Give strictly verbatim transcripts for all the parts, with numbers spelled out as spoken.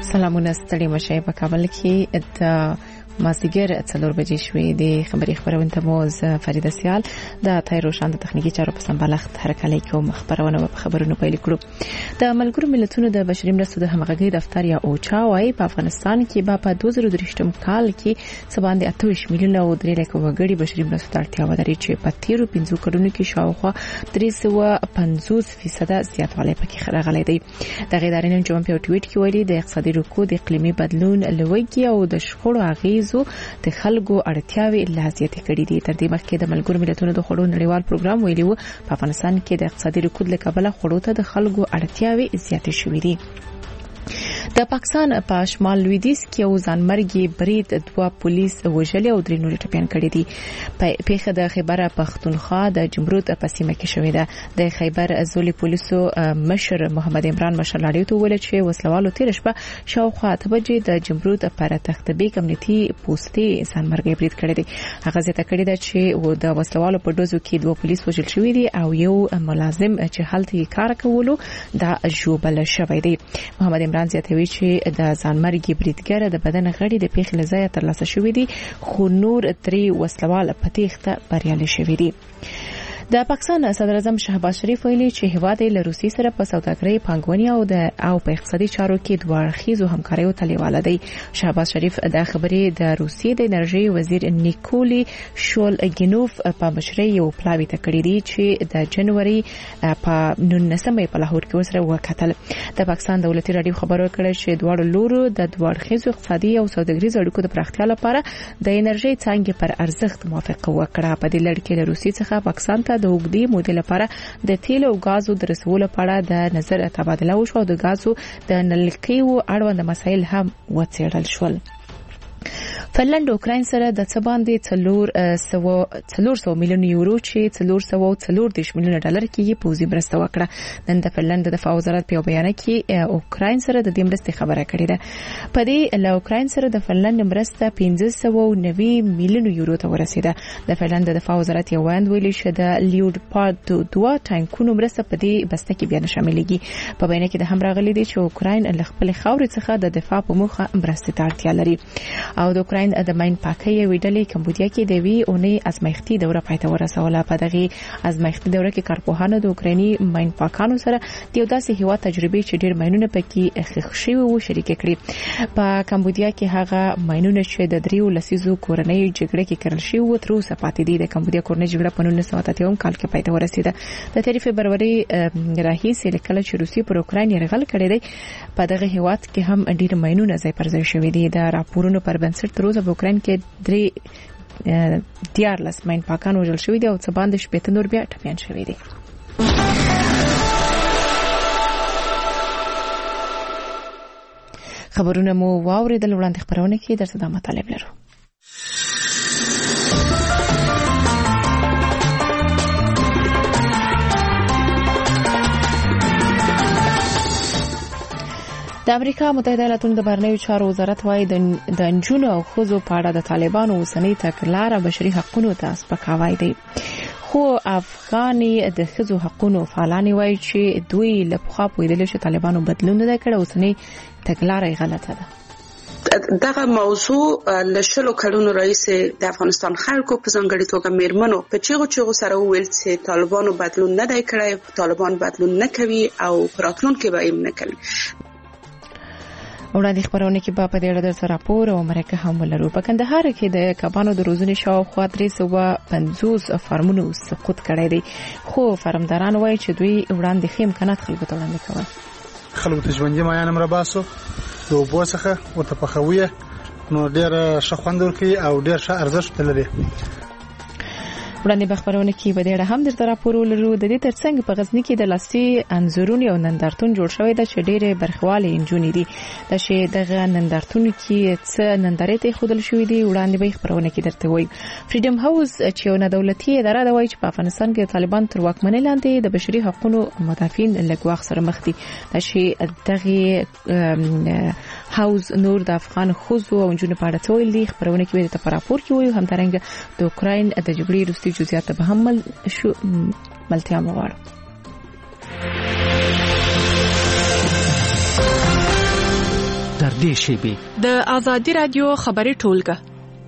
سلامونه ستړي مشه په کابل کې د مازیګر څلور بجې شوې د خبري خبرونه مو ز فریده سیال د تایروشان د تخنیکی چارو په سمبالښت حرکت کوم خبرونه په خبرونو پیل کړو د ملګرو ملتونو د بشري مرستو د همغږي دفتر یا اوچا وايي په افغانستان کې به په دوه زره درې کال کې سباندې اته ویشت میلیونه او درې لک وګړي بشري مرستو ته اړتیا ولري چې په تیرو پنځو کلونو کې شاوخوا درې سوه پنځوس فیصد زیاتوالی پکې راغلی دی د ادارې نن جمعه په ټویټ کې ویلي د اقتصادي رکود اقلیمي بدلون لوګي او د شخړو اغیز د خلکو اړتیاوي لازمه کړې دي تر دې مخکې د ملګرو ملتونو د خړو نړیوال پروګرام ویلي وو په افغانستان کې د اقتصادي رکود لکبله خړو ته د خلکو اړتیاوي زیاتې شوې دي د پاکستان په شمال لویدیځ کې یو ځانمرګي برید دوه پولیس وژلي او درې نور ټپيان کړي دي پیښه د خیبر پختونخوا د جمرود په سیمه کې شوې ده د خیبر ازولي پولیسو مشر محمد عمران مشرلاړي ته ویل چې وسلوالو تیر شپه شاوخوا تبجې د جمرود پر تختبي کمیټي پوسټي ځانمرګي برید کړی دی هغه زیاته کړی ده چې د وسلوالو په دوزو کې دوه پولیس وژل شوي دي او یو ملازم چې هلته کار کولو دا جوبل شوی دی محمد عمران زیاتوي چې د ځانمرګي بریدګر د بدن غړي د پیښې لزایه ترلاسه شوې دي خو نور درې وسلوال په تېښته بریالي شوي دي د پاکستان صدر اعظم شهباز شریف ویلي چې هیواد له روسي سره په سوداګرۍ پانګونې او د او په اقتصادي چارو کې دوه اړخیزو همکاریو ته لیواله دی شهباز شریف د خبرې د روسي د انرژي وزیر نیکولي شولګینوف په مشرۍ یو پلاوی ته کړی دی چې د جنوري په نولسمه په لاهور کې وسره وکتل د پاکستان دولتي رادیو خبرو کړی چې دواړو لورو د دوه اړخیزو اقتصادي او سوداګریزو اړیکو د پراختیا لپاره د انرژي څنګه پر ارزښت موافقه وکړه په دې لړ کې له روسي څخه پاکستان ته د وګړي مودې لپاره د تیل او غازو د رسولو لپاره د نظر تبادله وشو او د غازو د نلکیو اړوند مسایل هم وڅېړل شول فنلند اوکراین سره د څه باندې څلور سو څلور سو میلیون یورو چې څلور سو څلور دیش میلیون ډالر کې پوزي مرسته وکړه نن د فنلند د دفاع وزارت په بیان کې اوکراین سره د دې مرستې خبره کړې ده په دې له اوکراین سره د فنلند مرسته پنځه سوه او نوي میلیون یورو ته ورسیده د فنلند د دفاع وزارت یو ویاند ویلي چې د لیوډپارد دوه ټانکونو مرسته په دې بسته کې بیان شاملېږي په بیان کې د هم راغلي دي چې اوکراین له خپل خاورې څخه د دفاع په موخه مرستې ته اړتیا لري او د اوکراین د ماین پاکي ویډلې کمبودیا کې د وی اونۍ ازمایښتي دوره پای ته ورسوله په دغه ازمایښتي دوره کې کارپوهانو د اوکرایني ماین پاکانو سره د یو داسې هیواد تجربه چې ډېر ماینونه پکې ښخ شوي وو شریک کړي په کمبودیا کې هغه ماینونه چې د دریو لسیزو کورنۍ جګړه کې کړل شوی وو تر اوسه پاتې دي د کمبودیا کورنۍ جګړه په نولس سوه اته اتیا کال کې پای ته ورسیده د تیر فبرवरी راهیسې لکه چې روسي پر اوکراین یرغل کړی دی په دغه هیواد کې هم ډېر ماینونه ځای پر ځای شوي دي د راپورونو پر بنسټ تر اوسه په اوکراین کې درې دیارلس ماین پاکان وژل شوي دي او څه باندې شپېته نور بیا ټپیان شوي دي خبرونه مو واوریدل وړاندې خبرونه کې درته دا مطالب لرو د امریکا متحده ایالاتونو د بهرنیو چارو وزارت وايي د انجونو او ښځو په اړه د طالبانو اوسنۍ تګلاره بشري حقوقو ته سپکاوی دی خو افغاني د ښځو حقوقو فعالان وايي چې دوی له پخوا پوهېدل چې طالبانو بدلون نه کړی اوسنۍ تګلاره غلطه ده دغه موضوع لشلو کلونو رئیس د افغانستان خلکو په ځانګړي توګه میرمنو په چیغو چیغو سره وویل چې طالبانو بدلون نه دی کړی طالبان بدلون نه کوي او راتلونکي به یې نه کوي وړاندې خبرونه کې په دې اړه د راپور او مرکه هم ولرو په کندهار کې د کبانو د روزنې شاوخوا درې سوه پنځوس فارمونو سقوط کړی دی خو فارمداران وایي چې دوی وړاندې ښه امکانات خلکو ته وړاندې کول خلکو ته ژوندي مایان مرباسو د اوبو څخه ورته پخوي نو ډېر ښه خوند ورکوي او ډېر ښه ارزښت لري وړاندې بخبرونه کې به ډېر هم درته راپور ولرو د دې ترڅنګ په غزنی کې د لاسي انځورونو او نندارتون جوړ شوی دی چې ډېر برخواله انجونې دي د شه دغه نندارتون کې څه نندارې ته خودل شوې دي وړاندې به خبرونه کې درته وایي فریډم هاوس چې یو نه دولتي اداره ده وایي چې په افغانستان کې طالبان تر واکمنۍ لاندې د بشري حقوقو مدافعین لګواخ سره مخ دي د شه دغه هاوس نور د افغان خوځو او جنونو په اړه څه ویل دي خبرونه کې به په راپور کې وایي هم ترڅنګ د اوکراین د جګړې وروسته جزئیات به هم مل شو ملتیا مغواړو در نږدې شیبې. د آزادي رادیو خبري ټولګه.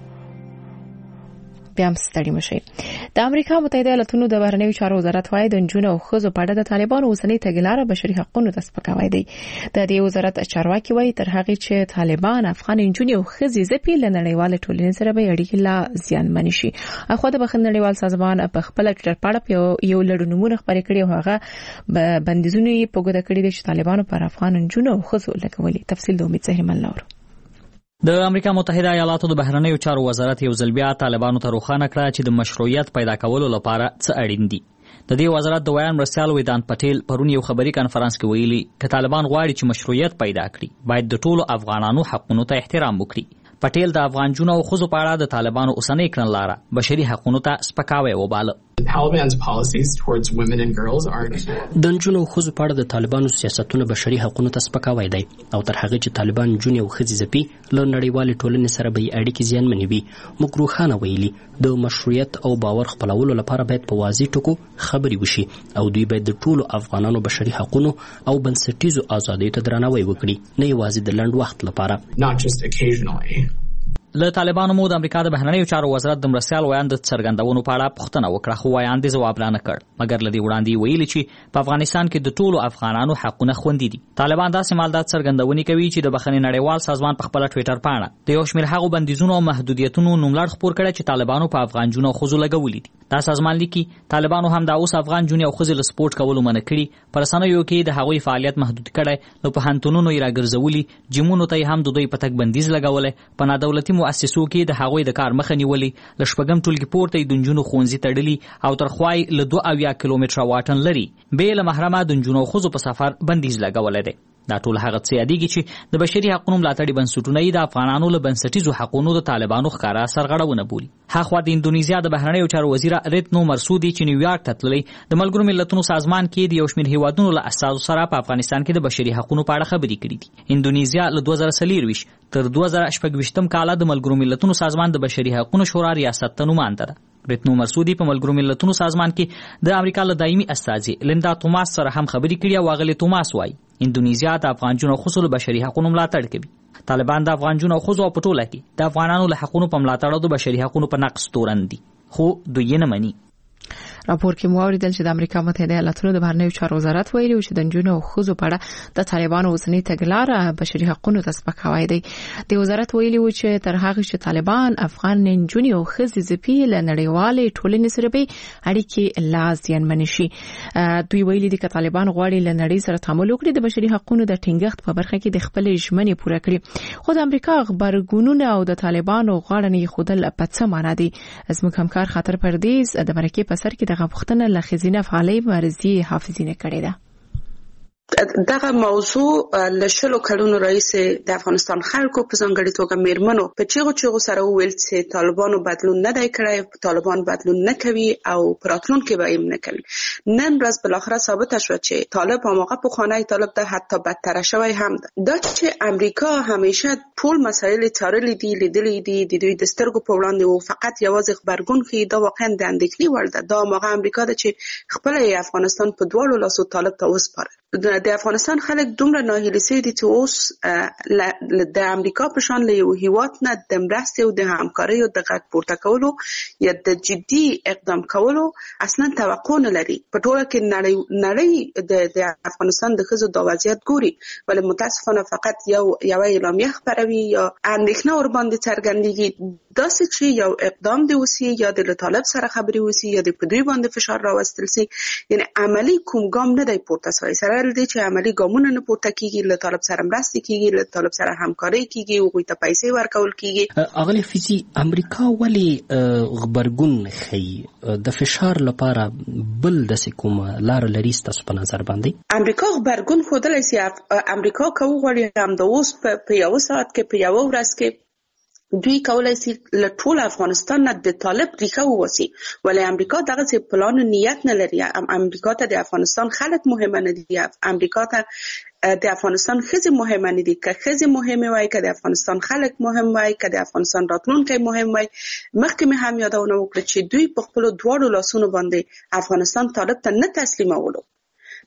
بیا هم ستړي مشي. د امریکا متحده ایالاتونو د بهرنیو چارو وزارت وايي د نجونو او ښځو په اړه د طالبانو اوسنۍ تګلارې بشري حقوقو ته سپکاوی دی. د دې وزارت چارواکي وايي تر هغه چې طالبان افغان نجونې او ښځې ځپي له نړیوال ټولنې سره به اړیکې لا زیانمن شي. اخو د بخښنې نړیوال سازمان په خپل ټویټر پاڼه یو لړنومونه خبرې کړي او هغه بندیزونه یې په ګوته کړي چې طالبانو پر افغان نجونو او ښځو لګولي. تفصیل د امید زهرمن لور. د امریکا متحده ایالاتو د بهرنیو چارو وزارت یو ځل بیا طالبانو ته روښانه کړه چې د مشروعیت پیدا کولو لپاره څه اړین دي. د دې وزارت د ویان مرسیال ویدان پټیل پرون یو خبري کانفرنس کې ویلي چې طالبان غواړي چې مشروعیت پیدا کړي باید د ټولو افغانانو حقوقو ته احترام وکړي. پټیل د افغان جنو او خزو په اړه د طالبانو اوسنۍ کړنلاره بشري حقوقو ته سپکاوی وباله. Taliban's policies towards women and girls are د نجونو او ښځو په اړه د طالبانو سیاستونه بشري حقوقو ته سپکاوی دی او تر هغه چې طالبان نجونې او ښځې ځپي له نړیوالې ټولنې سره به یې اړیکې زیانمنې وي. موږ روښانه ویلي د مشروعیت او باور خپلولو لپاره باید په واضح ټکو خبرې وشي او دوی باید د ټولو افغانانو بشري حقوقو او بنسټیزو ازادیو ته درناوی وکړي، نه یوازې د لنډ وخت لپاره. Not just occasionally. له طالبانو مو د امریکا د بهرنیو چارو وزارت د مرسیال ویان د څرګندونو په اړه پوښتنه وکړه، خو ویان دې ځواب نه کړ، مګر لدی وړاندې ویلي چې په افغانستان کې د ټولو افغانانو حقونه خوندي دي. طالبان داسې مالدار څرګندونې کوي چې د بخښنې نړیوال سازمان په خپل ټویټر پاڼه د یو شمېر هغو بندیزونو او محدودیتونو نوملړ خپور کړی چې طالبانو په افغان جنو او ښځو لګولي دي. دا سازمان لیکي طالبانو هم د اوس افغان جنو او ښځو له سپورټ کولو منع کړي، پر رسنیو کې د هغوی فعالیت محدود کړي، نو په هنتونونو یې راګرځولي، جیمونو ته هم د دوی په تک بندیز لګولې، په نادولتي مؤسسو کې د هغوی د کار مخه نیولې، له شپږم ټولګي پورته د نجونو ښوونځي تړلي او تر خوای له دوه اویا کیلومتره واټن لري بې له محرمه د نجونو او ښځو په سفر بندیز لګولی دی. دا ټول هغه څه یادېږي چې د بشري حقوقو ملاتړي بنسټونه یې د افغانانو له بنسټیزو حقوقو د طالبانو ښکاره سرغړونه بولي. هاخوا د اندونیزیا د بهرنیو چارو وزیر ریتنو مرسودي چې نیویارک ته تللی د ملګرو ملتونو سازمان کې د یو شمېر هیوادونو له اساسو سره په افغانستان کې د بشري حقوقو په اړه خبرې کړې دي. اندونیزیا له دوه زره څلرویشت تر دوه زره شپږویشتم کال د ملګرو ملتونو سازمان د بشري حقوقو شورا ریاست ته نماینده ده. ریتنو مرسودي په ملګرو ملتونو سازمان کې د امریکا له دایمي استازي لیندا توماس سره هم خبرې کړې او هغه توماس وایي اندونیزیا د افغان جنو او ښځو له بشري حقوقو ملاتړ کوي. طالبان د افغان جنو او ښځو په ټوله کې د افغانانو له حقوقو په ملاتړ او د بشري حقوقو په نقض تورن دي، خو دوی یې نه مني. راپور کې مو اوریدل چې د امریکا متحده ایالاتونو د بهرنیو چارو وزارت ویلي چې د نجونو او ښځو په اړه د طالبانو اوسنۍ تګلاره بشري حقوقو ته سپکاوی دی. د وزارت ویلي و چې تر هغه چې طالبان افغان نجونې او ښځې ځپي له نړیوالې ټولنې سره به اړیکې لا زیانمن شي. دوی ویلي دي چې طالبان غواړي له نړۍ سره تعامل وکړي، د بشري حقوقو د ټینګښت په برخه کې د خپل ژمنې پوره کړي. خو د امریکا خبرګونونه او د طالبانو غاړه نه خودل په څه معنا دي؟ زموږ همکار خاطر پردیز د مرکې په سر کې دغه پوښتنه له خزینه فعالي مرزي حافظینه کړې ده. دغه موضوع له شلو کلونو رئیس د افغانستان خلکو په ځانګړي توګه میرمنو په چیغو چیغو سره وویل چې طالبانو بدلون نه دی کړی، طالبان بدلون نه کوي او په راتلونکي به یې نه کوي. نن ورځ بالاخره ثابته شوه چې طالب هماغه پخوانی طالب ده، حتی بدتر شوی هم ده. دا چې امریکا همیشه ټول مسایل څارلي دي، لیدلي دي، د دوی د سترګو په وړاندې او فقط یوازې خبرګون ښیي، دا واقعا د اندېښنې وړ ده. دا هماغه امریکا ده چې خپله یې افغانستان په دواړو لاسو طالب ته وسپاره. د افغانستان خلک دومره ناهیلي سوي دي چې اوس د امریکا په شان له یو هیواد نه د مرستې او د همکارۍ او د غږ پورته کولو یا د جدي اقدام کولو اصلا توقع نه لري. په ټوله کې نړۍ نړۍ د افغانستان د ښځو د وضعیت ګوري، ولې متاسفانه فقط یو یو اعلامیه خپروي یا اندېښنه ورباندې څرګندېږي. داسې چې یو اقدام دی وسی یا د طالب سره خبرې وسی یا د په دوی باندې فشار راوستل سي، یعنی عملی کوم ګام نه دی پورته شوی. سره دې چې عملی ګامونه نه پورته کیږي، له طالب سره مرستې کیږي، له طالب سره همکاري کیږي، هغوی ته پیسې ورکول کیږي. اغلی فیزي امریکا ولی خبرګون ښیي د فشار لپاره بل داسې کومه لار لري ستاسو په نظر باندې؟ امریکا خبرګون ښودلی سي. امریکا که وغواړي همدا اوس په یوه ساعت کې په یوه ورځ کې دوی کولای شي له ټول افغانستان نه د طالب ریښه ووسی، ولې امریکا دغه څه پلان او نیت نه لري. امریکا ته د افغانستان خلک مهمه نه دي، امریکا ته د افغانستان ښځې مهمه نه دي. که ښځې مهمه وای، که د افغانستان خلک مهم وای، که د افغانستان راتلونکی مهم وای، مخکې مې هم یادونه وکړه چې دوی په خپلو دواړو لاسونو باندې افغانستان طالب ته نه تسلیمولو.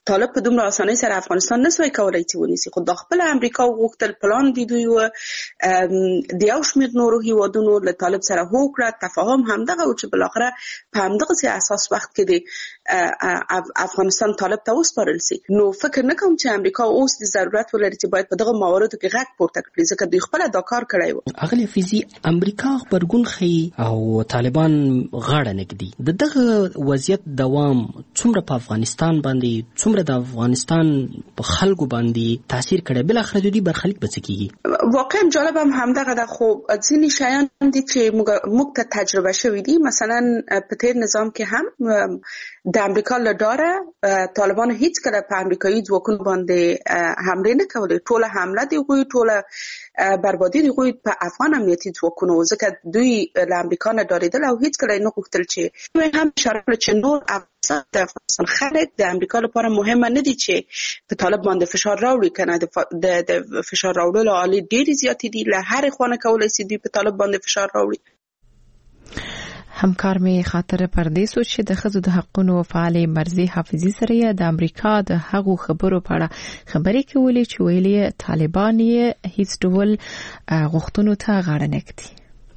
طالب په دومره اسانۍ سره افغانستان نسوي کولای چې ونیسي. خو د خپل امریکا غوښتل پلان دی دوی و د یو شمېر نورو هیوادونو له طالب سره هوکړه تفاهم همدغه او چې بلاخره په همدغه سي اساس وخت کې د افغانستان طالب ته وسپارل سي. نو فکر نه کوم چې امریکا اوس د ضرورت ولري چې باید په دغه مواردو کې غږ پورته کړي ځکه دوی خپل دا کار کړی و. اغلی فیزی امریکا خبرګون خي او طالبان غاړه نګدي د دغه وضعیت دوام څومره په افغانستان باندې څومره د افغانستان په خلکو باندې تاثیر کړي بل اخر دوی برخلیک بچکیږي. واقعا جالب هم همدغه د خو ځینی شیان دي چې موږ ته تجربه شوی دي. مثلا په تیر نظام کې هم د امریکا له ډاره طالبان هیڅ کله په امریکایي ځواکونو باندې حمله نه کولې. ټوله حمله دی غوي ټوله بربادي دی غوي په افغان امنیتي ځواکونو ځکه دوی له امریکا نه ډارېدل او هیڅ کله نه غوښتل چې دوی هم شرط چې نور د افغانستان خلک د امریکا لپاره مهمه نه دي چې په طالب باندې فشار راوړي کنه د فشار راوړلو عالی ډېر زیات دي له هر خوانه کولای سي دوی په طالب باندې فشار راوړي. همکار می خاطر پردې سوچ چې د خزو د حقونو فعال مرزي حافظي سره د امریکا د هغو خبرو په اړه خبرې کولې چې ویلي طالبان یې هیڅ ډول غوښتنو ته غاړه نه کړي.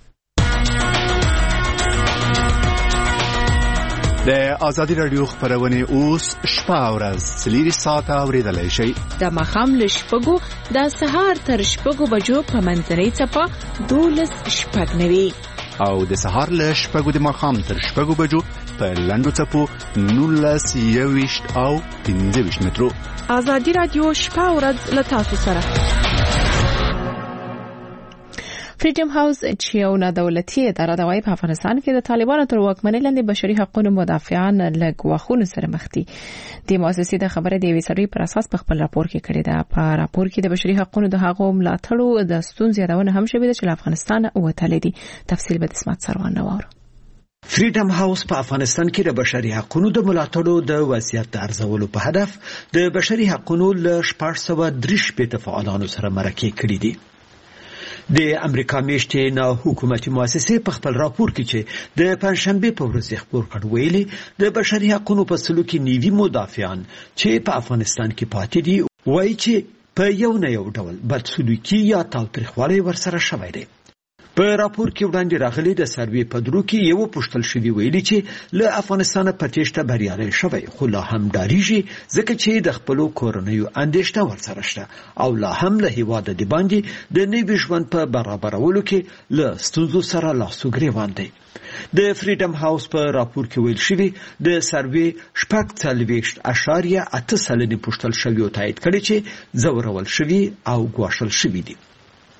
د آزادي رادیو خبرونه اوس شپه او ورځ څلور ساعته اوریدلای شئ. د مخام له شپږو د سهار تر شپږو بجو په منځنۍ څپه دولس شپږ نوي او د سهار له شپږو د مخام تر شپږو بجو په لنډو څپو نولس یويشت او پنځه ویشت مترو. آزادي رادیو شپه او ورځ له تاسو سره. فریډم هاوس چې یو نه دولتي اداره ده وايي په افغانستان کې د طالبانو تر واکمنۍ لاندې بشري حقوقو مدافعان له ګواښونو سره مخ دي. د مؤسسې د خبره د ویسري پر اساس په خپل راپور کې کړی ده. په راپور کې د بشري حقوقو د هغو ملاتړو د ستونزې یادونه هم شوې ده چې افغانستان وتلې دي. تفصیل به د اسمت سروان نوار. فریډم هاوس په افغانستان کې د بشري حقوقو د ملاتړو د وضعیت د ارزولو په هدف د بشري حقوقو له شپږ سوه درې شپېته فعالانو سره مرکه کړې دي. د امریکا میشتې نه حکومتي مؤسسې په خپل راپور کې چې د پنځشنبه په ورځ خبر کړ ویلي د بشري حقوقو په سلو کې نیوي مدافعان چې په افغانستان کې پاتې دي وایي چې په یو نه یو ډول بدسلوکي یا تاوتریخوالی ورسره شوی دی. په راپور کې وړاندې راغلي د سروې په درو کې یو پوښتل شوی ویلي چې له افغانستان په تېښته بریالي شوی خو لا هم ډاریږي ځکه چې د خپل کورنیو اندېښنه ورسره شته او لا هم له هیواده د باندې د نوي ژوند په برابرولو کې له ستونزو سره لاس او ګریوان دی. د فریډم هاوس په راپور کې ویل شوی د سروې شپږ څلوېښت اعشاریه اته سلنې پوښتل شوی او تایید کړي چې ځورول شوی او ګواښل شوی دي.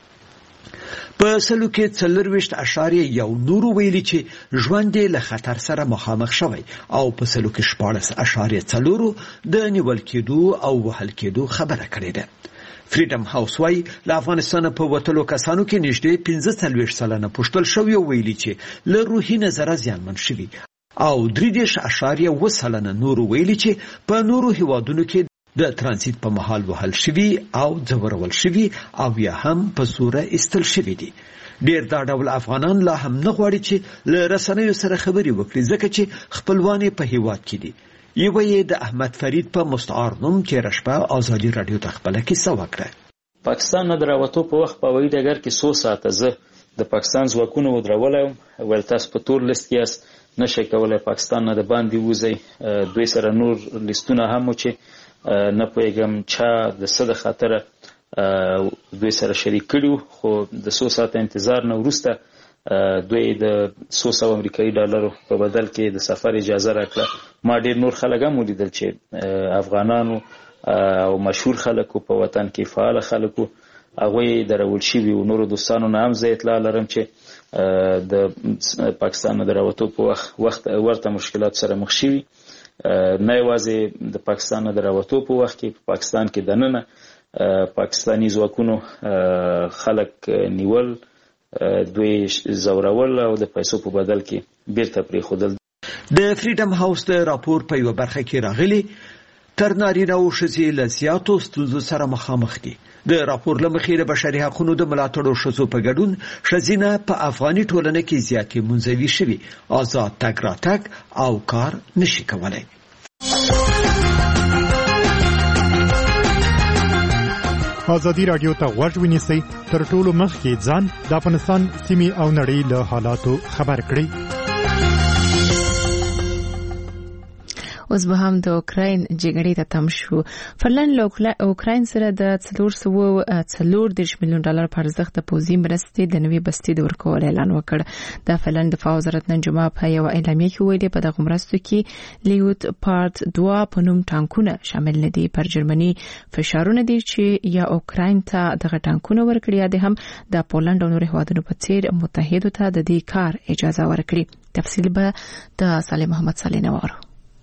په سلو کې څلورویشت اعشاریه یو نورو ویلي چې ژوند له خطر سره مخامخ شوی او په سلو کې شپاړس اعشاریه څلورو د نیول کېدو او وهل کېدو خبره کړې ده. فریډم هاوس وايي له افغانستان په وتلو کسانو کې نږدې پنځه څلوېښت سلنه پوښتل شوی او ویلي چې له روحي نظره زیانمن شوي او درې دېرش اعشاریه اووه سلنه نورو ویلي چې په نورو هیوادونو کې د ترانزیت په مهال وهل شوی او ځورول شوی او یا هم په سوره استل شوی دي. ډیر دا ډول افغانان لا هم نه غواړي چې له رسنیو سره خبري وکړي ځکه چې خپلوان په هیواد کې دي. یو یې د احمد فرید په مستعار نوم چې رشبه آزادي رادیو ته خپل کیسه وکړه. پاکستان نه دراوته په وخت په وای دګر کې څو ساعته زه د پاکستان ځواکونو ودرولم ول تاسو په تور لیست کې نشئ کولای پاکستان نه د باندې وځي. دوی سره نور لیستونه هم چې نه پوهیږم چا د څه د خاطره دوی سره شریک کړي خو د څو ساعته انتظار نه وروسته دوی د څو سوه امریکایي ډالرو په بدل کې د سفر اجازه راکړه. ما ډېر نور خلک هم ولیدل چې افغانانو او مشهور خلکو په وطن کې فعال خلکو هغوی درول شوي و. نورو دوستانو نه هم زه اطلاع لرم چې د پاکستان نه د راوتو په وخت ورته مشکلات سره مخ شوي. نه یوازې د پاکستان نه د راوتو په وخت کې په پاکستان کې دننه پاکستاني ځواکونو خلک نیول دوی زورول او د پیسو په بدل کې بیرته پرېښودل. د فریډم هاوس د راپور په یوه برخه کې راغلي تر نارینه او ښځې له زیاتو ستونزو سره مخامخ دي. د راپور له مخې د بشري حقوقو د ملاتړو ښځو په ګډون ښځینه په افغاني ټولنه کې زیاتې منزوي شوي آزاد تګ راتګ او کار نشي کولی. ازادي رادیو ته غوږ ونیسئ، تر ټولو مخکې ځان د افغانستان سیمې او نړۍ له حالاتو خبر کړئ. اوس به هم د اوکراین جګړې ته تم شو. فنلند له اوکراین سره د څلور سوه څلور دېرش میلیون ډالر په ارزښت د پوځي مرستې د نوې بستې د ورکولو اعلان وکړ. د فنلند دفاع وزارت نن جمعه په یو اعلامیه کې ویلي په دغه مرستو کې لیوت پارت دوه په نوم ټانکونه شامل نه دي. پر جرمني فشارونه دي چې یا اوکراین ته دغه ټانکونه ورکړي یا د هم د پولند او نورو هیوادونو په څیر متحدو ته د دې کار اجازه ورکړي. تفصیل به د صالح محمد صالح نوارو.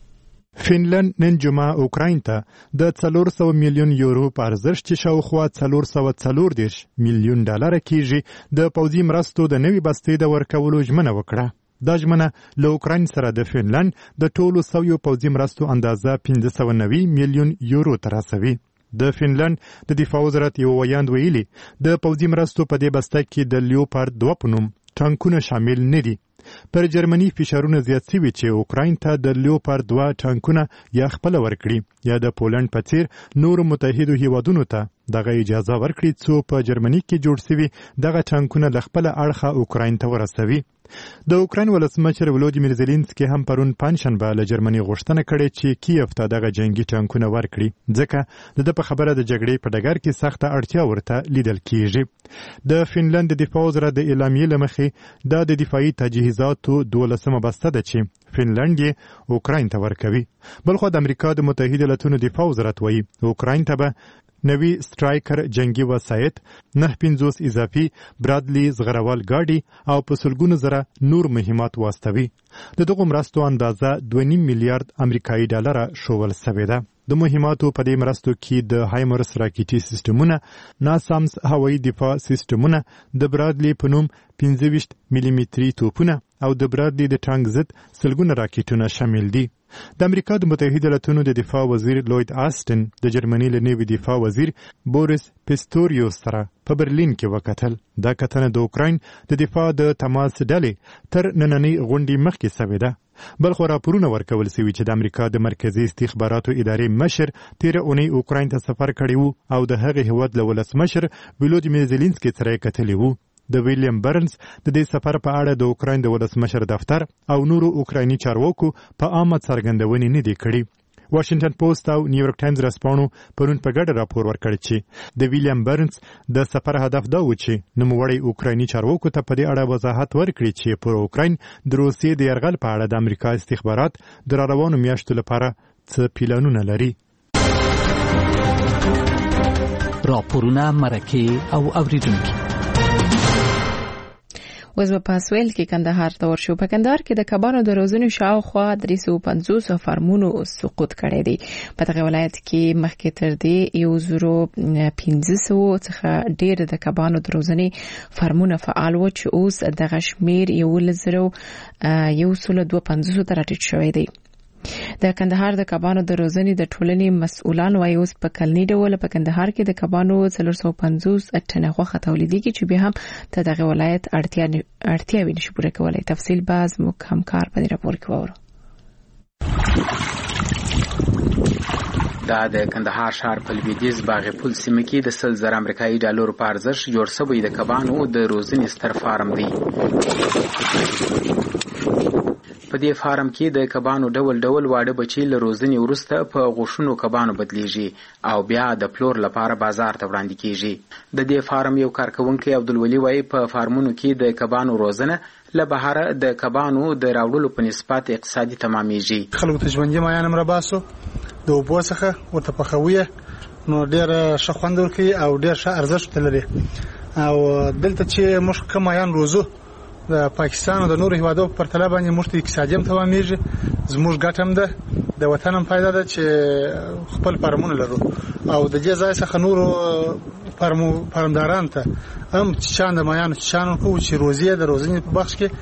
فنلند نن جمعه اوکراین ته د څلور سوه میلیون یورو په ارزښت چې شاوخوا څلور سوه څلور دېرش میلیون ډالر کېږي د پوځي مرستو د نوې بستې د ورکولو ژمنه وکړه. دا ژمنه له اوکراین سره د فنلند د ټولو سویو پوځي مرستو اندازه پنځه سوه نوي میلیون یورو ته رسوي. د فنلند د دفاع وزارت یو ویاند ویلي د پوځي مرستو په دې بسته کې د لیوپارد دوه په نوم ټانکونه شامل نه دي. پر جرمني فشارونه زیات شوي چې اوکراین ته د لیوپارد دوه ټانکونه یا خپل ورکړي یا د پولند په څیر نورو متحدو هیوادونو ته دغه اجازه ورکړي څو په جرمني کې جوړ شوي دغه ټانکونه له خپل اړخه اوکراین ته ورسوي. د اوکراین ولسمشر ولودیمیر زيلنسکي هم پرون پنځشنبه له جرمني غوښتنه کړې چې کیف ته دغه جنگي ټانکونه ورکړي ځکه د په خبره د جګړې په ډګر کې سخته اړتیا ورته لیدل کیږي. د فنلند د دفاع وزارت د اعلامیې له مخې دا د دفاعي تجهیزاتو دولسمه بسته ده چې فنلند یې اوکراین ته ورکوي. بلخو د امریکا د متحده ایالاتونو دفاع وزارت وایي اوکراین ته به نوی سټرایکر جنگي وسایط، نه پنځوس اضافي برادلی زغروال ګاډي او په سلګونو زره نور مهمات واستوي. د دغو مرستو اندازه دوه نیم میلیارډ امریکایي ډالره شوول شوې ده. د مهماتو په دې مرستو کې د هایمرس راکټي سیستمونه، ناسامس هوایي دفاع سیستمونه، د برادلی په نوم پنځه ویشت ملي متري توپونه او د برادلی د ټانک ضد سلګونه راکټونه شامل دي. د امریکا د متحده ایالاتونو د دفاع وزیر لوید آستن د جرمني له نوي دفاع وزیر بوریس پیستوریوس سره په برلین کې وکتل. دا کتنه د اوکراین د دفاع د تماس ډلې تر نننۍ غونډې مخکې شوې ده. بلخو راپورونه ورکول شوي چې د امریکا د مرکزي استخباراتو ادارې مشر تیره اونۍ اوکراین ته سفر کړی وو او د هغې هیواد له ولسمشر ولودیمیر زيلنسکي سره یې کتلي وو. د ویلیام برنز د دې سفر په اړه د اوکراین د ولسمشر دفتر او نورو اوکرایني چارواکو په عامه څرګندونې نه دي کړي. واشنگټن پوسټ او نیویارک ټایمز رسپانو پرون په ګډه راپور ورکړ چې د ویلیام برنز د سفر هدف دا و چې نوموړی اوکرایني چارواکو ته په دې اړه وضاحت ورکړي چې پر اوکراین د روسیې د یرغل په اړه د امریکا استخبارات د راروانو میاشتو لپاره څه پلانونه لري. راپورونه، مرکې او اوریدونکي. اوس په پاسویل کې کندهار ته ورشو. په کندهار کې د کبانو د روزنې شاوخوا درې سوه پنځوس فارمونو سقوط کړی دی. په دغه ولایت کې مخکې تر دې یو زرو پنځه سوه څخه ډېر د کبانو د روزنې فارمونه فعال و چې اوس دغه شمیر یولس زره یو سل دوه پنځوس ته راټیټ شوی دی. د کندهار د کبانو د روزنې د ټولنې مسؤلان وايي اوس په کلني ډول په کندهار کې د کبانو څلور سوه پنځوس ټنه غوښه تولیدېږي چې بیا هم ته دغه ولایت اړتیا اړتیاوې نشي پوره کولی. تفصیل به زموږ همکار په دې راپور کې واورو. دا د کندهار ښار په لویدیځ باغ پل سیمه کې د سل زره امریکایي ډالرو په ارزښت جوړ شوی د کبانو د روزنې ستر فارم دی. په دې فارم کې د کبانو ډول ډول واړه بچي له روزنې وروسته په غوښونو کبانو بدلیږي او بیا د پلور لپاره بازار ته وړاندې کیږي. د دې فارم یو کارکونکي عبدالولي وایي په فارمونو کې د کبانو روزنه له بهره د کبانو د راوړلو په نسبت اقتصادي تمامېږي. خلکو ته ژوندي مایان هم راباسو د اوبو څخه ورته پخوي نو ډېر ښه خوند ورکوي او ډېر ښه ارزښت لري. او دلته چې موږ کوم مایان روزو د پاکستان او د نورو هیوادو په پرتله باندې موږ ته اقتصادي هم تمامېږي. زموږ ګټه هم ده، د وطن هم فایده ده چې خپل فارمونه لرو او د دې ځای څخه نورو فارمدارانو ته هم چشان د مایانو چشان کوو چې روزي د روزنې په بخش کې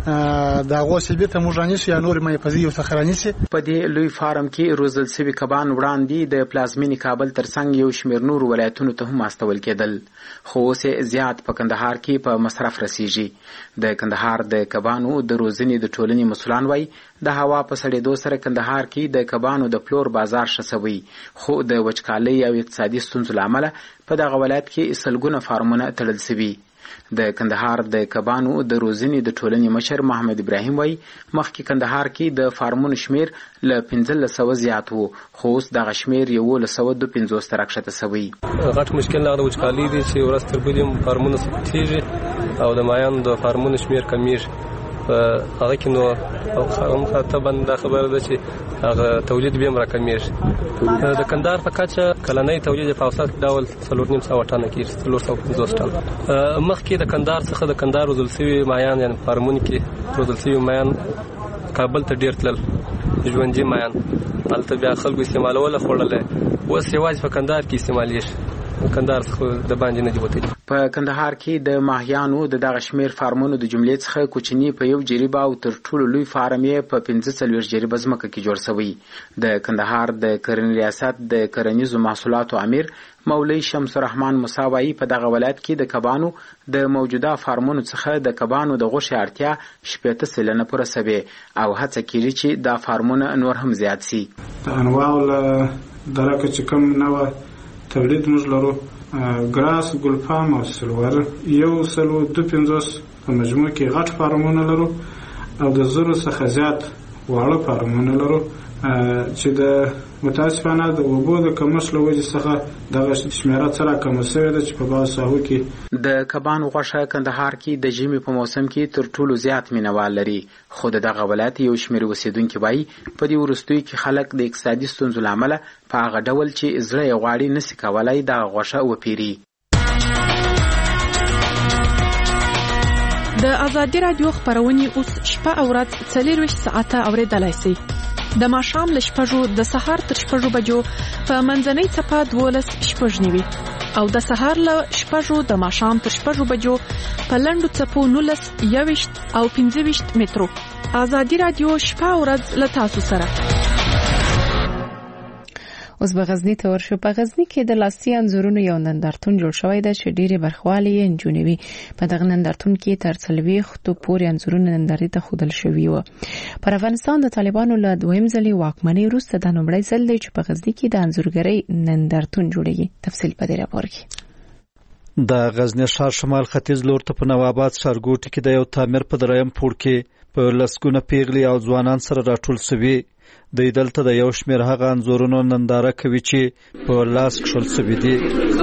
د هغو سلبي ته موږ رانیسو یا نورې میپزي ورڅخه رانیسي. په دې لوی فارم کې روزل سوي کبان وړاندې د پلازمینې کابل ترڅنګ یو شمېر نور ولایتونو ته هم استول کېدل، خو اوس یې زیات په کندهار کې په مصرف رسیږي. د کندهار د کبانو د روزنې د ټولنې مسؤلان وایي د هوا په سړېدو سره کندهار کې د کبانو د پلور بازار ښه سوی، خو د وچکالۍ او اقتصادي ستونزو له امله په دغه ولایت کې سلګونه فارمونه تړل سوي. د کندهار د کبانو د روزنې د ټولنې مشر محمد ابراهیم وایي مخکې کندهار کې د فارمونو شمیر له پنځلس سوه زیات و، خو اوس دغه شمیر یولس سوه دوه پنځوس ته راکښته سوی. غټ مشکل هغه د وچکالۍ دی چې ورځ تر بلې هم فارمونه سقطېږي او د مایانو د فارمونو شمیر کمیږي. په هغه کې نو مخاطبا دا خبره ده چې هغه تولید بیا هم راکمیږي. د کندهار په کچه کلنی تولید په اوسط ډول څلور نیم سوه ټنه کېږي، څلور سوه پنځوس ټنه. مخکې د کندهار څخه د کندهار روزل سوي مایان یعنې فارمونو کې روزل سوي مایان کابل ته ډېر تلل، ژوندي مایان هلته بیا خلکو استعمالوله خوړلی، اوس یوازې په کندهار کې استعمالیږي، کندهار څخه د باندې نه دي وتلي. په کندهار کې د ماهیانو د دغه شمیر فارمونو د جملې څخه کوچني په یو جریبه او تر ټولو لوی فارم یې په پنځه څلوېښت جریبه ځمکه کې جوړ سوی. د کندهار د کرنې ریاست د کرنیزو محصولاتو امیر مولوي شمس الرحمن موسی وایي په دغه ولایت کې د کبانو د موجوده فارمونو څخه د کبانو د غوښې اړتیا شپېته سلنه پوره سوې او هڅه کېږي چې دا فارمونه نور هم زیات سي. د انواعو له درکه چې کوم نوع تولید موږ لرو، ګراس، ګلپام او سلور، یو سلو دوه پنځوس په مجموع کې غټ فارمونه لرو او د زرو څخه زیات واړه فارمونه لرو چې د متاسفانه د اوبو د کمښت له وجې څخه دغه شمېره څه راکمه سوې ده چې په بعضو ساحو کې د کبانو غوښه کندهار کې د ژمي په موسم کې تر ټولو زیات مینوال لري، خو د دغه ولایت یو شمېر اوسېدونکي وایي په دې وروستیو کې خلک د اقتصادي ستونزو له امله په هغه ډول چې زړه یې غواړي نسي کولی دغه غوښه وپېري. د ازادي راډیو خپرونې اوس شپه او ورځ څلېرویشت ساعته اورېدلی سئ. د ماښام له شپږو د سهار تر شپږو بجو په منځنۍ څپه دولس شپږ نوي او د سهار له شپږو د ماښام تر شپږو بجو په لنډو څپو نولس یوویشت او پنځه ویشت مترو. ازادي راډیو شپه او ورځ له تاسو سره. اوس به غزنی ته ورشو. په غزنی کې د لاسي انځورونو یو نندارتون جوړ شوی دی چې ډېرې برخوالې یې نجونې وي. په دغه نندارتون کې تر څلوېښتو پورې انځورونه نندارې ته ښودل شوي وو. پر افغانستان د طالبانو له دویم ځلې واکمنۍ وروسته دا لومړی ځل دی چې په غزنی کې د انځورګرۍ نندارتون جوړېږي. تفصیل په دې راپور کې. د غزنی ښار شمال ختیځ لور ته په نواباد ښارګوټي کې د یو تعمیر په دریم پوړ کې په لسګونه پیغلې او ځوانان سره راټول شوي. د دلته د یو شمېر هغه انځورونو ننداره کوي چې په لاس کښل شوي دي.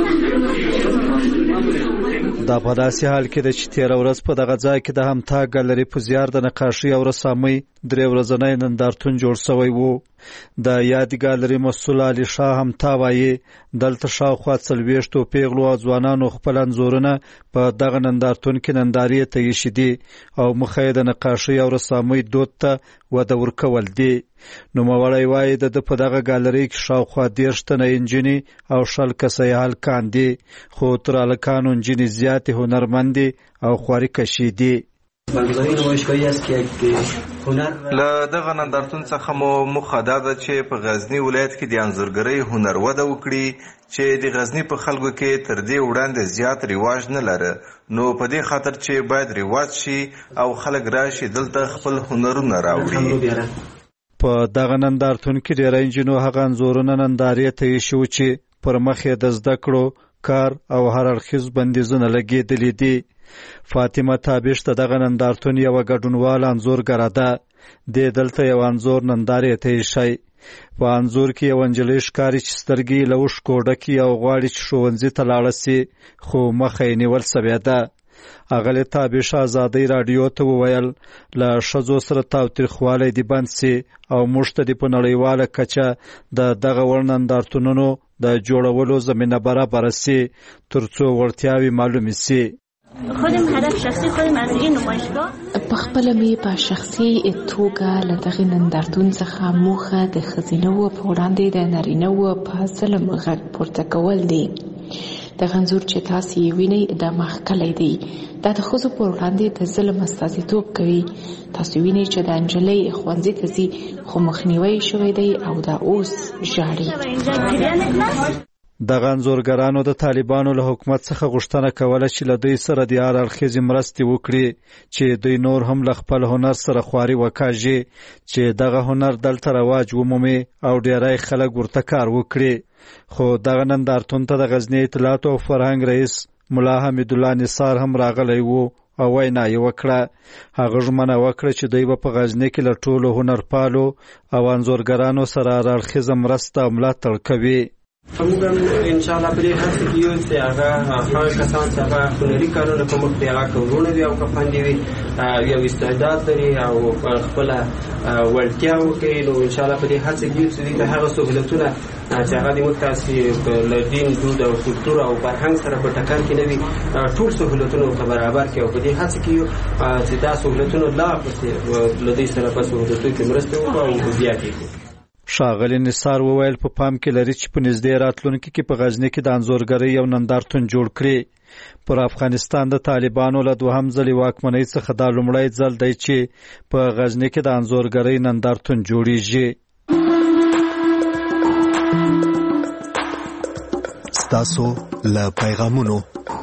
دا په داسې حال کې ده چې تېره ورځ په دغه ځای کې د همتا ګالري په زیار د نقاشۍ او رسامۍ درې ورځنی نندارتون جوړ شوی و. د یادې ګالري مسؤل علي شاه همتا وایي دلته شاوخوا څلوېښتو پیغلو او ځوانانو خپل انځورونه په دغه نندارتون کې نندارې ته ایښي دي او موخه یې د نقاشۍ او رسامۍ دود ته وده ورکول دي. نوموړی وایي د ده په دغه ګالرۍ کې شاوخوا دېرش تنه نجونې او شل کسه یې هلکان دي، خو تر هلکانو نجونې زیاتې هنرمندې او خواري کشي دي. له دغه نندارتون څخه مو موخه دا ده چې په غزنی ولایت کې د انځورګرۍ هنر وده وکړي چې د غزنی په خلکو کې تر دې وړاندې زیات رواج نه لره، نو په دې خاطر چې باید رواج شي او خلک راشي دلته خپل هنرونه راوړي. په دغه نندارتون کې ډېری نجونو هغه انځورونه نندارې ته ایښي وو چې پر مخ یې د زده کړو، کار او هر اړخیز بندیزونه لګېدلي دي. فاطمه تابش د دغه نندارتون یوه ګډونواله انځورګره ده. دې دلته یو انځور نندارې ته ایښی. په انځور کې یو نجلۍ ښکاري چې سترګې یې له اوښکو ډکې او غواړي چې ښوونځي ته لاړه سي، خو مخه یې نیول سوې ده. اغلې تابش ازادۍ راډیو ته وویل له ښځو سره تاوتریخوالی دې بند سي او موږ ته دې په نړیواله کچه د دغه وړ نندارتونونو د جوړولو زمینه برابره سي تر څو وړتیاوې معلومې سي. خودم هدف شخصی خودم از این نمایشگاه په خپل می په شخصي توګه له دغه نندارتون څخه موخه د ښځینه و په وړاندې د نارینه و په ظلم غږ پورته کول دي. د غنزور چې تاسو یې وینئ د مخکلی دی دا د ښځو پر وړاندې د ظلم استازیتوب کوي. تاسو وینئ چې د نجلۍ ښوونځي ته ځي خو مخنیوی شوی دی او دا اوس ژاړي. د غنزورګرانو د طالبانو له حکومت څخه غوښتنه کوله چې له دوی سره د هر اړخیزې مرستې وکړي چې دوی نور هم له خپل هنر سره خواري وکاږي چې دغه هنر دلته رواج ومومي او ډیری خلک ورته کار وکړي. خو دغه نندارتون ته د غزني اطلاعات او فرهنګ رئیس ملا حمید الله نثار هم راغلی وو او وینا یې وکړه. هغه ژمنه وکړه چې دوی به په غزني کې له ټولو هنرپالو او انځورګرانو سره هر اړخیزه مرسته او ملاتړ کوي. موږ هم انشاءالله په دې هڅه کې یو چې هغه هغه کسان چې هغه هنري کارونه په مخ کې هغه کورونه دي او که خوندې وي یو استعداد لري او خپله وړتیا وکړي نو انشاءالله په دې هڅه کې یو چې دوی ته هغه سهولتونه چې هغه د موږ تاسې له دین دود او کلتور او فرهنګ سره په ټکر کې نه وي ټول سهولتونه ورته برابر کړي او په دې هڅه کې یو چې دا سهولتونه لا پسې له دوی سره په سهولتونو کې مرسته وکړو او زیاتې کړو. ښاغلي نثار وویل په پام کې لري چې په نږدې راتلونکي کې په غزني کې د انځورګرۍ یو نندارتون جوړ کړي. پر افغانستان د طالبانو له دوهم ځلې واکمنۍ څخه دا لومړی ځل دی چې په غزني کې د انځورګرۍ نندارتون جوړیږي. ستاسو له پیغامونو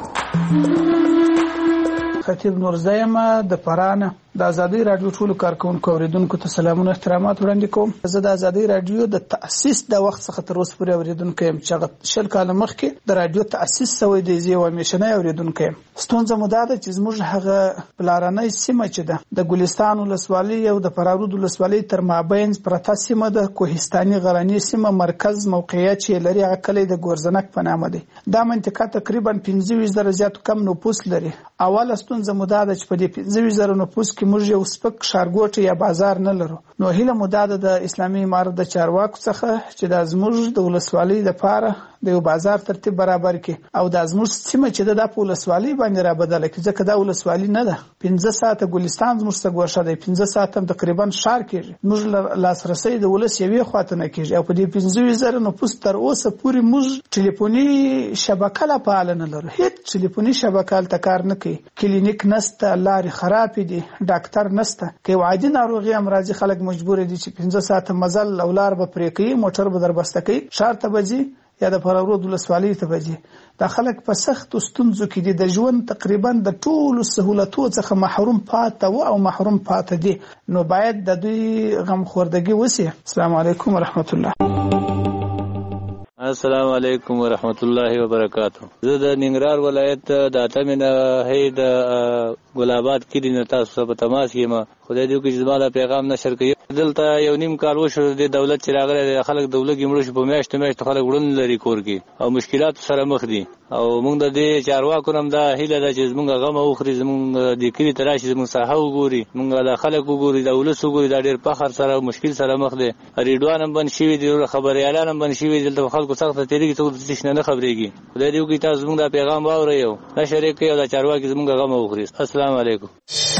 خطیب نورزیم د پرانه د ازادي رادیو ټولو کارکونکو اوریدونکو ته سلامونه احترامات وړاندې کوم. زه د ازادي رادیو د تأسیس د وخت څخه تر اوسه پورې اوریدونکو یم چې شل کاله مخکې د رادیو تأسیس شوی دی. زه یو همیشنی اوریدونکی یم. ستونزه مو دا ده چې زموږ هغه پلارنۍ سیمه چې ده د ګلستان ولسوالۍ او د فرارود ولسوالۍ تر مابین پرته سیمه ده کوهستاني غرنۍ سیمه مرکز موقعیت چې لري هغه کلی د ګورزنک په نامه دی. دا منطقه تقریبا پنځه ویشت زره زیات کم نفوس لري. اوله ستونزه مو دا ده چې په دې پنځه ویشت زره نفوس کې موږ یو سپک ښارګوټی یا بازار نه لرو. نو هیله مو دا ده د اسلامي امارت د چارواکو څخه چې دا زموږ د ولسوالۍ لپاره د یو بازار ترتیب برابر کړي او دا زموږ سیمه چې ده دا په ولسوالۍ باندې را بدله کړي ځکه دا ولسوالي نه ده. پنځه ساعته ګلستان زموږ څخه ګوښه دی، پنځه ساعته هم تقریبا ښار کېږي. موږ لاسرسی د ولس یوې خواته نه کېږي او په دې پنځه ویشت زره نفوس تر اوسه پورې موږ ټلیفوني شبکه لا فعاله نه لرو. هېڅ ټلیفوني شبکه هلته کار نه کوي. کلینیک نسته، لارې خرابې دي، ډاکټر نسته. که یو عادي ناروغي هم راځي خلک مجبور دي چې پنځه ساعته مزل او لار به پرې کوي، موټر به در بسته کوي، ښار ته به ځي یا د فرارود ولسوالۍ ته به ځي. دا خلک په سختو ستونزو کې دي، د ژوند تقریبا د ټولو سهولتو څخه محروم پاته و او محروم پاته دي. نو باید د دوی غمخوردګي وسي. السلام علیکم ورحمت الله. السلام علیکم ورحمت الله وبرکاته. زه د ننګرهار ولایت د اتمې ناحیې د ګلاباد کلي نه تاسو سره په تماس یم. خدای دې وکړي چې زما دا پیغام نشر کړي. دلته یو نیم کال وشو د دولت چې راغلی دی، خلک د ولږې مړه شو، په میاشتو میاشتو خلک وړونه لري کور کې او مشکلاتو سره مخ دي. او موږ د دې چارواکو نه هم دا هیله ده چې زموږ غم وخوري، زموږ دې کلي ته راشي، زموږ ساحه وګوري، موږ د خلک وګوري، د ولس وګوري. دا ډېر فخر سره مشکل سره مخ دی. ریډوان هم بند شوي دي، خبریالان هم بند شوي دي. دلته خلکو سخته تېرېږي، څوک د تشنه نه خبرېږي. خدای دې وکړي تاسو زموږ دا پیغام واورئ او نشر یې کړئ او دا چارواکي زموږ غم وخوري. السلام علیکم.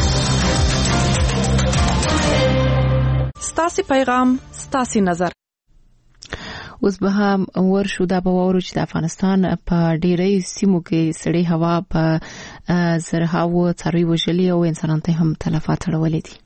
ستاسي پیغام، ستاسي نظر. اوس به هم ورشو دا به وورو چې د افغانستان په ډیری سیمو کې سړې هوا په زرهاوو څاروي وژلي او انسانان ته هم تلفات اړولې دي.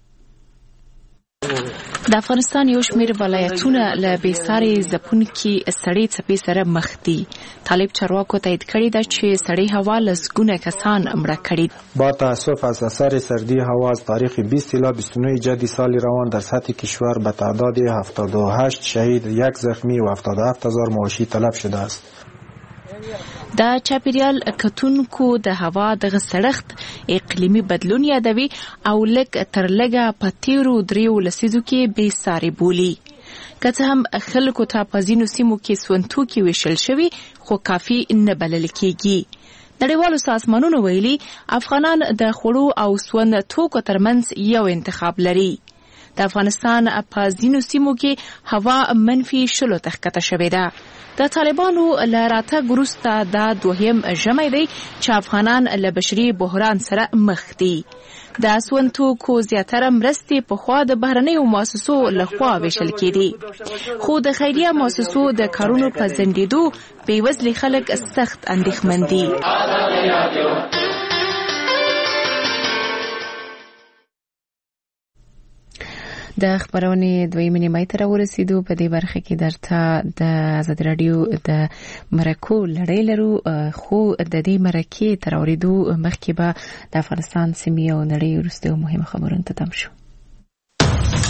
د افغانستان یو شمېر ولایتونه له بېساري ځپونکي سړې څپې سره مخ دي. طالب چارواکو تایید کړی ده چې سړې هوا لسګونه کسان مړه کړي. با تأسف از اثر سردی هوا از تاریخ بیست الی بیست و نه جدی سال روان در سطح کشور به تعداد هفتاد و هشت شهید، یک زخمی و هفتاد و هفت هزار مواشی تلف شده است. دا چاپیریال کتونکو د هوا د سړښت اقلیمي بدلون یادوي او لږ تر لږه په تیرو دریو لسیزو کې بې ساري بولي. که څه هم خلکو ته په ځینو سیمو کې سونتوکي ویشل شوي خو کافي نه بلل کېږي. نړیوالو سازمانونو ویلي افغانان د خوړو او سون توکو ترمنځ یو انتخاب لري. د افغانستان په ځینو سیمو کې هوا منفي شلو ته ښکته شوې ده. د طالبانو له راتګ وروسته دا دوهم ژمی دی چې افغانان له بشري بحران سره مخ دي. د سون توکو زیاتره مرستې پخوا د بهرنیو مؤسسو لخوا ویشل کېدې، خو د خیریه مؤسسو د کارونو په ځنډېدو بېوزلي خلک سخت اندېښمن دي. د خبرونې دویمې نیمایي ته راورسېدو. په دې برخه کې درته د ازادي راډیو د مرکو لړۍ لرو، خو د دې مرکې تر اورېدو مخکې به د افغانستان سیمې او نړۍ وروستیو مهمو خبرونو ته تم شو.